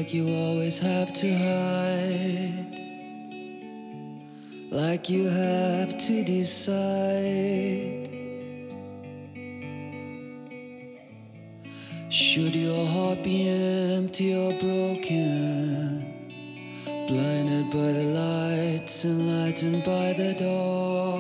like you always have to hide, like you have to decide. Should your heart be empty or broken, blinded by the lights, enlightened by the dark?